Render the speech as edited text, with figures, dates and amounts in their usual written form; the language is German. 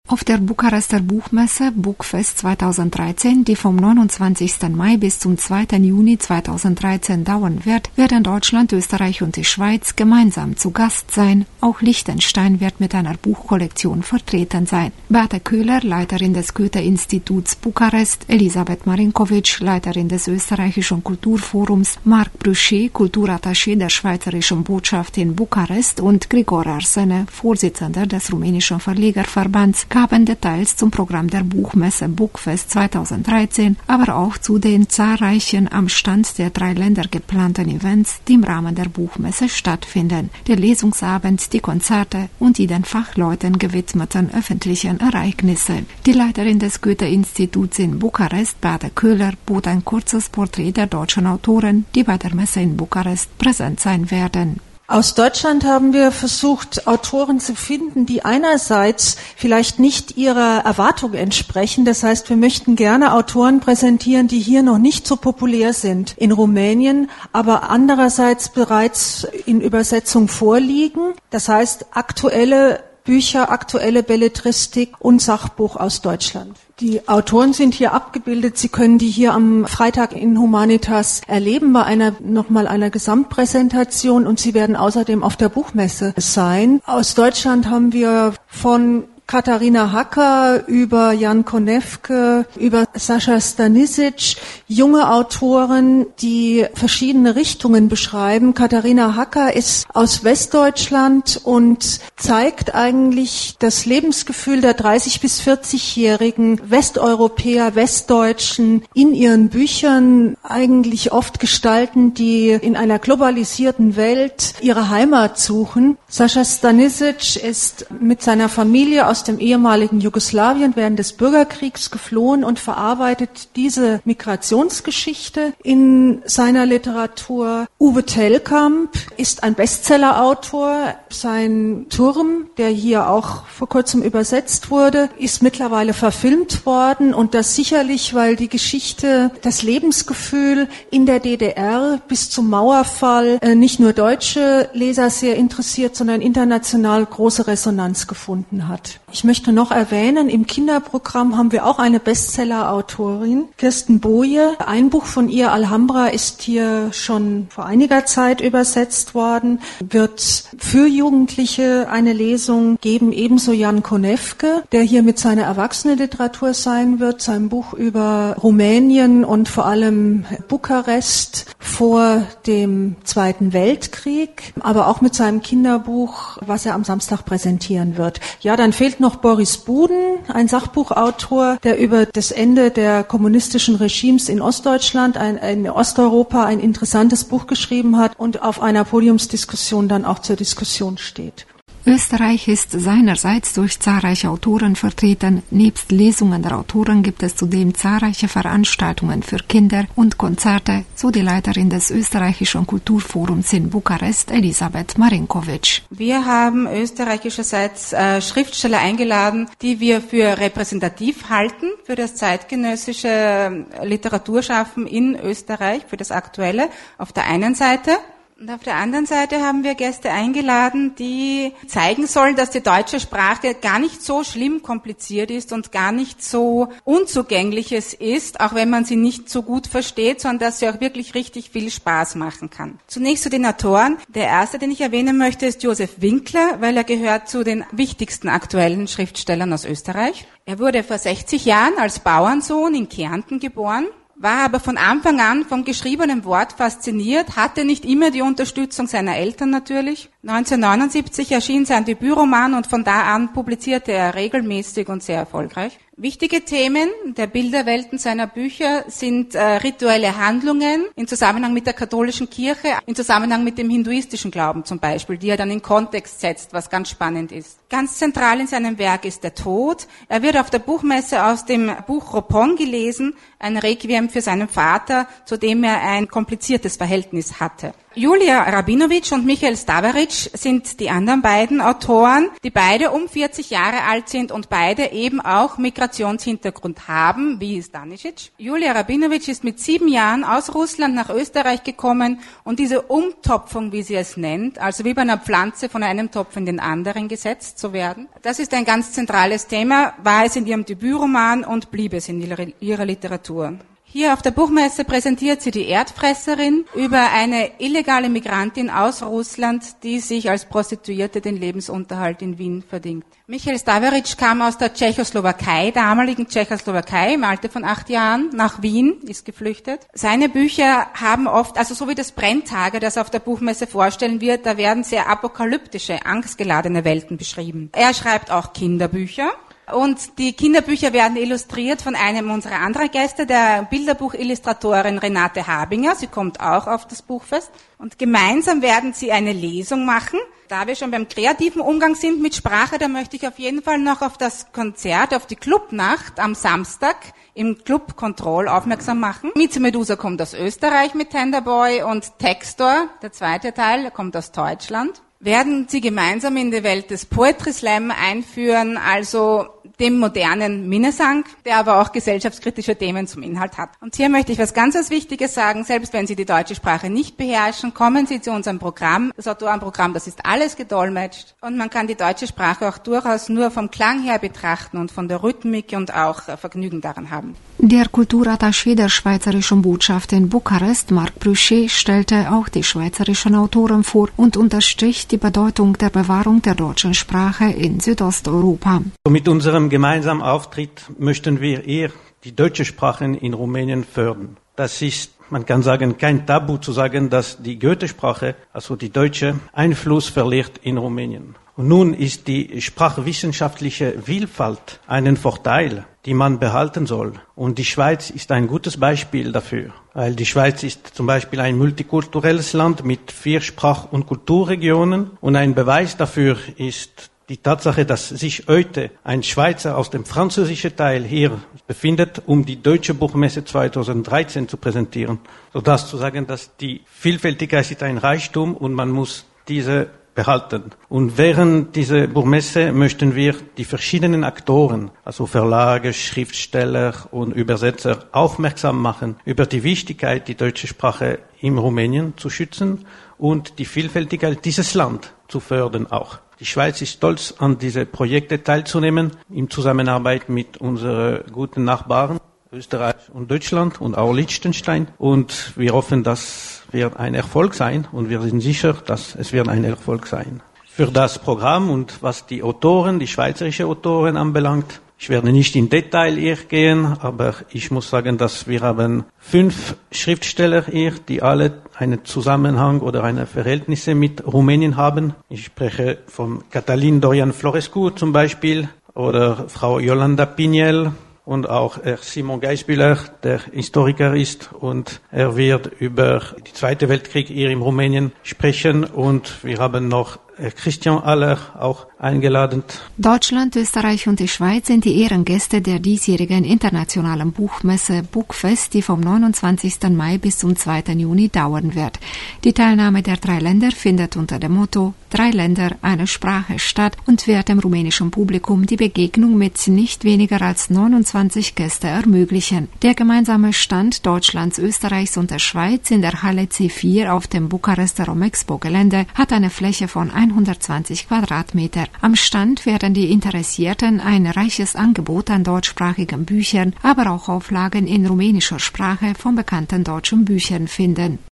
Auf der Bukarester Buchmesse Bookfest 2013, die vom 29. Mai bis zum 2. Juni 2013 dauern wird, werden Deutschland, Österreich und die Schweiz gemeinsam zu Gast sein. Auch Liechtenstein wird mit einer Buchkollektion vertreten sein. Beate Köhler, Leiterin des Goethe-Instituts Bukarest, Elisabeth Marinkovic, Leiterin des Österreichischen Kulturforums, Marc Brücher, Kulturattaché der Schweizerischen Botschaft in Bukarest und Grigor Arsene, Vorsitzender des rumänischen Verlegerverbands, gaben Details zum Programm der Buchmesse Bookfest 2013, aber auch zu den zahlreichen am Stand der 3 Länder geplanten Events, die im Rahmen der Buchmesse stattfinden, der Lesungsabend, die Konzerte und die den Fachleuten gewidmeten öffentlichen Ereignisse. Die Leiterin des Goethe-Instituts in Bukarest, Beate Köhler, bot ein kurzes Porträt der deutschen Autoren, die bei der Messe in Bukarest präsent sein werden. Aus Deutschland haben wir versucht, Autoren zu finden, die einerseits vielleicht nicht ihrer Erwartung entsprechen. Das heißt, wir möchten gerne Autoren präsentieren, die hier noch nicht so populär sind in Rumänien, aber andererseits bereits in Übersetzung vorliegen. Das heißt, aktuelle Bücher, aktuelle Belletristik und Sachbuch aus Deutschland. Die Autoren sind hier abgebildet. Sie können die hier am Freitag in Humanitas erleben bei einer Gesamtpräsentation, und sie werden außerdem auf der Buchmesse sein. Aus Deutschland haben wir von Katharina Hacker über Jan Konewke, über Sascha Stanisic, junge Autoren, die verschiedene Richtungen beschreiben. Katharina Hacker ist aus Westdeutschland und zeigt eigentlich das Lebensgefühl der 30- bis 40-jährigen Westeuropäer, Westdeutschen in ihren Büchern eigentlich oft gestalten, die in einer globalisierten Welt ihre Heimat suchen. Sascha Stanisic ist mit seiner Familie aus dem ehemaligen Jugoslawien während des Bürgerkriegs geflohen und verarbeitet diese Migrationsgeschichte in seiner Literatur. Uwe Tellkamp ist ein Bestsellerautor. Sein Turm, der hier auch vor kurzem übersetzt wurde, ist mittlerweile verfilmt worden, und das sicherlich, weil die Geschichte, das Lebensgefühl in der DDR bis zum Mauerfall nicht nur deutsche Leser sehr interessiert, sondern international große Resonanz gefunden hat. Ich möchte noch erwähnen, im Kinderprogramm haben wir auch eine Bestseller-Autorin, Kirsten Boje. Ein Buch von ihr, Alhambra, ist hier schon vor einiger Zeit übersetzt worden, wird für Jugendliche eine Lesung geben, ebenso Jan Konewke, der hier mit seiner Erwachsenenliteratur sein wird, sein Buch über Rumänien und vor allem Bukarest vor dem Zweiten Weltkrieg, aber auch mit seinem Kinderbuch, was er am Samstag präsentieren wird. Ja, dann fehlt noch Boris Buden, ein Sachbuchautor, der über das Ende der kommunistischen Regimes in Ostdeutschland, in Osteuropa ein interessantes Buch geschrieben hat und auf einer Podiumsdiskussion dann auch zur Diskussion steht. Österreich ist seinerseits durch zahlreiche Autoren vertreten. Nebst Lesungen der Autoren gibt es zudem zahlreiche Veranstaltungen für Kinder und Konzerte, so die Leiterin des Österreichischen Kulturforums in Bukarest, Elisabeth Marinkovic. Wir haben österreichischerseits Schriftsteller eingeladen, die wir für repräsentativ halten, für das zeitgenössische Literaturschaffen in Österreich, für das Aktuelle auf der einen Seite. Und auf der anderen Seite haben wir Gäste eingeladen, die zeigen sollen, dass die deutsche Sprache gar nicht so schlimm kompliziert ist und gar nicht so unzugänglich ist, auch wenn man sie nicht so gut versteht, sondern dass sie auch wirklich richtig viel Spaß machen kann. Zunächst zu den Autoren. Der erste, den ich erwähnen möchte, ist Josef Winkler, weil er gehört zu den wichtigsten aktuellen Schriftstellern aus Österreich. Er wurde vor 60 Jahren als Bauernsohn in Kärnten geboren, war aber von Anfang an vom geschriebenen Wort fasziniert, hatte nicht immer die Unterstützung seiner Eltern natürlich. 1979 erschien sein Debütroman und von da an publizierte er regelmäßig und sehr erfolgreich. Wichtige Themen der Bilderwelten seiner Bücher sind rituelle Handlungen in Zusammenhang mit der katholischen Kirche, in Zusammenhang mit dem hinduistischen Glauben zum Beispiel, die er dann in Kontext setzt, was ganz spannend ist. Ganz zentral in seinem Werk ist der Tod. Er wird auf der Buchmesse aus dem Buch Ropon gelesen, ein Requiem für seinen Vater, zu dem er ein kompliziertes Verhältnis hatte. Julia Rabinović und Michael Stavarić sind die anderen beiden Autoren, die beide um 40 Jahre alt sind und beide eben auch Migrationshintergrund haben, wie Stanisic. Julia Rabinović ist mit 7 Jahren aus Russland nach Österreich gekommen und diese Umtopfung, wie sie es nennt, also wie bei einer Pflanze von einem Topf in den anderen gesetzt zu werden, das ist ein ganz zentrales Thema, war es in ihrem Debütroman und blieb es in ihrer Literatur. Hier auf der Buchmesse präsentiert sie die Erdfresserin über eine illegale Migrantin aus Russland, die sich als Prostituierte den Lebensunterhalt in Wien verdient. Michael Stavarić kam aus der Tschechoslowakei, damaligen Tschechoslowakei, im Alter von 8 Jahren, nach Wien, ist geflüchtet. Seine Bücher haben oft, also so wie das Brenntage, das auf der Buchmesse vorstellen wird, da werden sehr apokalyptische, angstgeladene Welten beschrieben. Er schreibt auch Kinderbücher. Und die Kinderbücher werden illustriert von einem unserer anderen Gäste, der Bilderbuchillustratorin Renate Habinger. Sie kommt auch auf das Buchfest. Und gemeinsam werden sie eine Lesung machen. Da wir schon beim kreativen Umgang sind mit Sprache, da möchte ich auf jeden Fall noch auf das Konzert, auf die Clubnacht am Samstag im Club Control aufmerksam machen. Mieze Medusa kommt aus Österreich mit Tenderboy und Textor, der zweite Teil, kommt aus Deutschland. Werden sie gemeinsam in die Welt des Poetry Slam einführen, also dem modernen Minnesang, der aber auch gesellschaftskritische Themen zum Inhalt hat. Und hier möchte ich was ganz Wichtiges sagen, selbst wenn Sie die deutsche Sprache nicht beherrschen, kommen Sie zu unserem Programm, das Autorenprogramm, das ist alles gedolmetscht und man kann die deutsche Sprache auch durchaus nur vom Klang her betrachten und von der Rhythmik und auch Vergnügen daran haben. Der Kulturattaché der Schweizerischen Botschaft in Bukarest, Marc Bruchet, stellte auch die schweizerischen Autoren vor und unterstrich die Bedeutung der Bewahrung der deutschen Sprache in Südosteuropa. Mit unserem gemeinsamen Auftritt möchten wir eher die deutsche Sprache in Rumänien fördern. Das ist, man kann sagen, kein Tabu zu sagen, dass die Goethe-Sprache, also die deutsche, Einfluss verliert in Rumänien. Und nun ist die sprachwissenschaftliche Vielfalt einen Vorteil, die man behalten soll. Und die Schweiz ist ein gutes Beispiel dafür, weil die Schweiz ist zum Beispiel ein multikulturelles Land mit 4 Sprach- und Kulturregionen. Und ein Beweis dafür ist die Tatsache, dass sich heute ein Schweizer aus dem französischen Teil hier befindet, um die Deutsche Buchmesse 2013 zu präsentieren. Sodass zu sagen, dass die Vielfältigkeit ist ein Reichtum und man muss diese behalten. Und während dieser Buchmesse möchten wir die verschiedenen Aktoren, also Verlage, Schriftsteller und Übersetzer, aufmerksam machen über die Wichtigkeit, die deutsche Sprache in Rumänien zu schützen und die Vielfältigkeit dieses Land zu fördern auch. Die Schweiz ist stolz, an diese Projekte teilzunehmen, in Zusammenarbeit mit unseren guten Nachbarn, Österreich und Deutschland und auch Liechtenstein. Und wir hoffen, das wird ein Erfolg sein und wir sind sicher, dass es wird ein Erfolg sein. Für das Programm und was die Autoren, die schweizerische Autoren anbelangt, ich werde nicht in Detail hier gehen, aber ich muss sagen, dass wir haben 5 Schriftsteller hier, die alle einen Zusammenhang oder eine Verhältnisse mit Rumänien haben. Ich spreche von Catalin Dorian Florescu zum Beispiel oder Frau Yolanda Piniel und auch Herr Simon Geisbühler, der Historiker ist und er wird über den Zweiten Weltkrieg hier in Rumänien sprechen und wir haben noch Christian Aller auch eingeladen. Deutschland, Österreich und die Schweiz sind die Ehrengäste der diesjährigen internationalen Buchmesse Bookfest, die vom 29. Mai bis zum 2. Juni dauern wird. Die Teilnahme der 3 Länder findet unter dem Motto 3 Länder, eine Sprache statt und wird dem rumänischen Publikum die Begegnung mit nicht weniger als 29 Gästen ermöglichen. Der gemeinsame Stand Deutschlands, Österreichs und der Schweiz in der Halle C4 auf dem Bukarester Romexpo-Gelände hat eine Fläche von 120 Quadratmeter. Am Stand werden die Interessierten ein reiches Angebot an deutschsprachigen Büchern, aber auch Auflagen in rumänischer Sprache von bekannten deutschen Büchern finden.